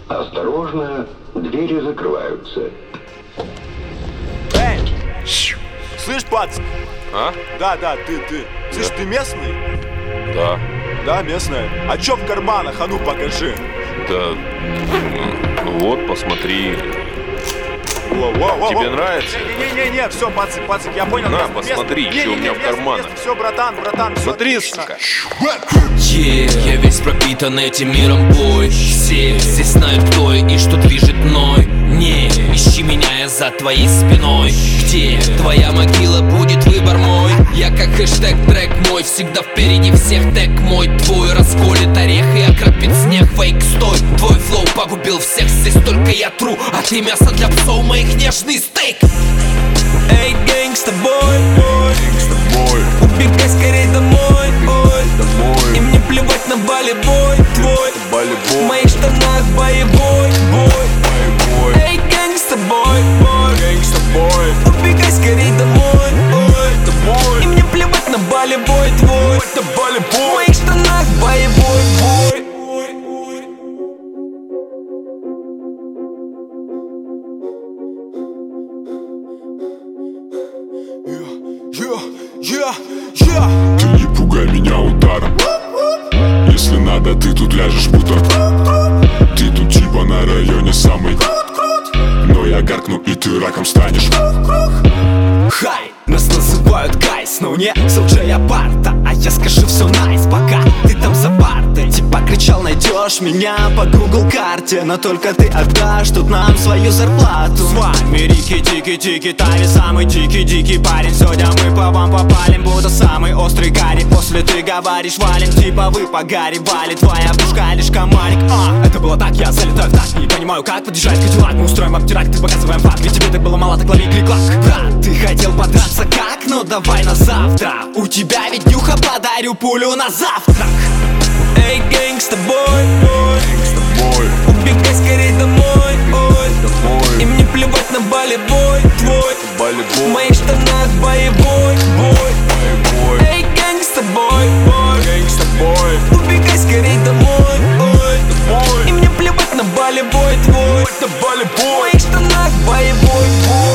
Осторожно, двери закрываются. Эй! Слышь, пацан? А? Да, ты. Слышь, ты местный? Да. Да, местная. А чё в карманах? А ну покажи. Да. Вот, посмотри. Воу. Тебе нравится? Не, все, пацик, я понял. На, посмотри, что у меня в карманах. Все, братан, все. Смотри, сука. Я весь пропитан этим миром, бой. Все здесь знают, кто я и что движет мной. Не ищи меня, я за твоей спиной. Где твоя могила, будет выбор мой. Я как хэштег, трек мой, всегда впереди всех, тег мой. Твой расколет орех и окропит снег. Фейк, стой, твой флоу погубил всех. Здесь только я тру, а ты мясо для псов моих, нежный стейк. Эй, гэнгста бой, убегай скорей домой, ой. И мне плевать на болевой твой. В моих штанах боевой бой. Эй, гэнгста бой, убегай скорей домой, ой. И мне плевать на болевой твой. В моих штанах боевой бой. Ты не пугай меня ударом. Если надо, ты тут ляжешь будто. Ты тут типа на районе самый. Но я гаркну, и ты раком станешь. Хай, нас называют гайс, но не Соджей апарта. А я скажу все найс, пока ты там за партой. Типа кричал, найдешь меня по Google карте. Но только ты отдашь тут нам свою зарплату. С вами Рики, Тики, Тави, самый дикий парень. Сегодня мы по вам попалим, буду самый острый Гарри. После ты говоришь валим, типа вы по Гарри вали. Твоя бушка лишь комарик. Это было так, я залетаю в так. Не понимаю, как подъезжать Кадиллак. Мы устроим вам теракт, ты показываем факт. Ведь тебе так было мало, так лови клик-клак. Брат, ты хотел подраться как? Ну давай на завтра. У тебя ведь нюха, подарю пулю на завтрак. Эй, гэнгста бой, убегай скорей домой, ой. И мне плевать на болевой твой. В моих штанах боевой бой. Эй, гэнгста бой, убегай скорей домой, ой. И мне плевать на болевой твой. В моих штанах боевой бой.